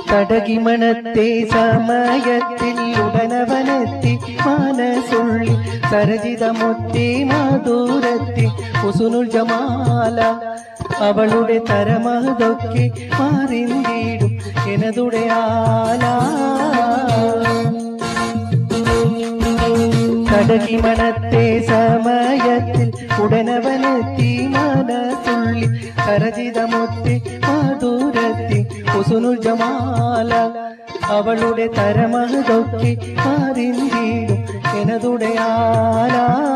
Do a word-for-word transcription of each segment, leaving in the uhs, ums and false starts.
തടകിമണത്തെ സമയത്തിൽ ഉടനവനെത്തി മനസുള്ളി സരജിതമൊത്തി മധുരത്തി ഹുസ്നുൽ ജമാല അവളുടെ തരമതൊക്കെ മാറിന്തിടും എനതുടെ ആല തടകിമണത്തെ സമയത്തിൽ ഉടനവനെത്തി മനസുള്ളി സരജിതമൊത്തി മധുരത്തി ഹുസ്നുൽ ജമാല അവളുടെ തരമതൊക്കെ മാറിന്തിടും എനതുടെ ആല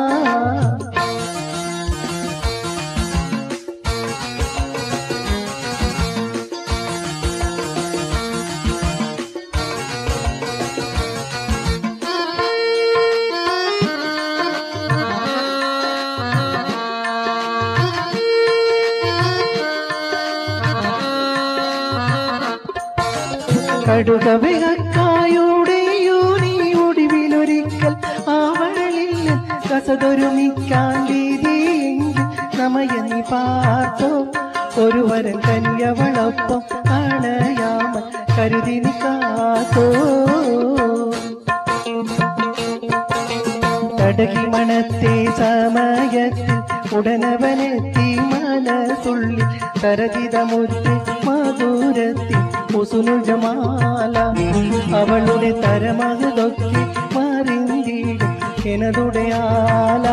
കടുകവിളക്കായുടെ യൂനി ഒടിവിലൊരിക്കൽ അവളിൽ കസതൊരുമിക്കാൻ രീതിയെങ്കിൽ സമയനി പാർത്തോ ഒരുവരൻ കന്യവളൊപ്പം അണയാമ കരുതി നിക്കാത്തോ തടകിമണത്തെ സമയത്തിൽ ഉടനവനെത്തി മനസുള്ളി സരജിതമുറ്റി മധുരത്തി ഹുസ്നുൽ ജമാല അവളുടെ തരമതൊക്കെ മാറിന്തിടും എനതുടെ ആല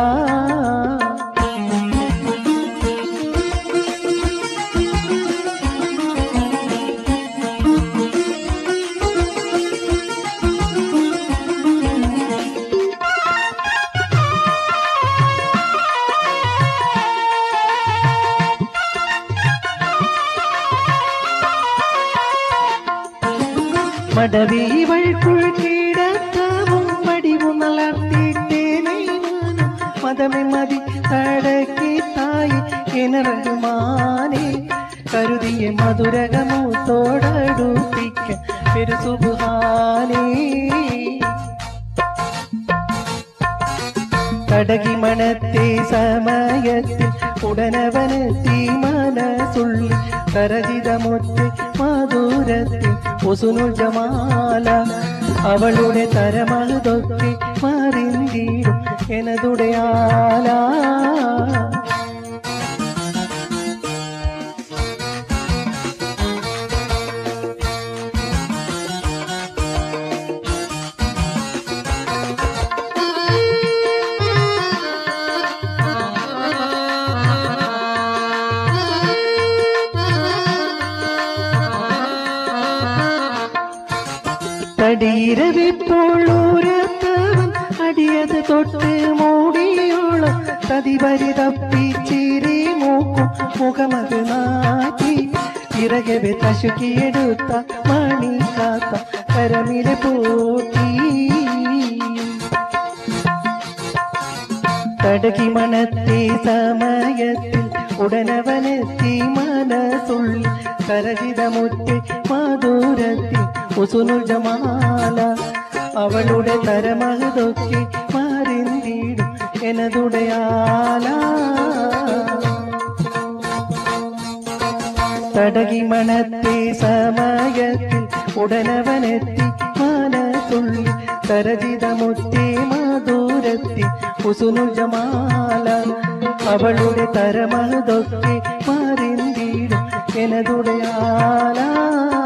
മടവീവൾക്കുൾ കിടത്തവും വടിവും നളർത്തിട്ടേനും മതമെ മതി തടക്കി തായി എനറഹ്മാനെ കരുതിയ മധുരകമൂത്തോടടുപ്പിക്ക പെരുസുബാനേ തടകിമണത്തെ സമയത്തിൽ ഉടനവനെത്തി മനസുള്ളി സരജിതമൊത്തി മധുരത്തി ഹുസ്നുൽ ജമാല അവളുടെ തരമതൊക്കെ മാറിന്തിടും എനതുടെ ആല തടീരവിപ്പോളൂരത്തവൻ അടിയത് തൊട്ട് മൂടിയോളം തതിവരി തപ്പിച്ചിരി മൂക്കും മുഖമത് നാട്ടി ഇറകവെ തശുക്കിയെടുത്ത മണി കാത്ത കരമിലെ പൂട്ടി തടകിമണത്തെ സമയത്തിൽ ഉടനവനെത്തി മനസുള്ളി സരജിതമുറ്റി മധുരത്തി ഹുസ്നുൽ ജമാല അവളുടെ തരമതൊക്കെ മാറിന്തിടും എനതുടെ ആല തടകിമണത്തെ സമയത്തിൽ ഉടനവനെത്തി മനസുള്ളി സരജിതമുറ്റി മധുരത്തി ഹുസ്നുൽ ജമാല അവളുടെ തരമതൊക്കെ മാറിന്തിടും എനതുടെ ആല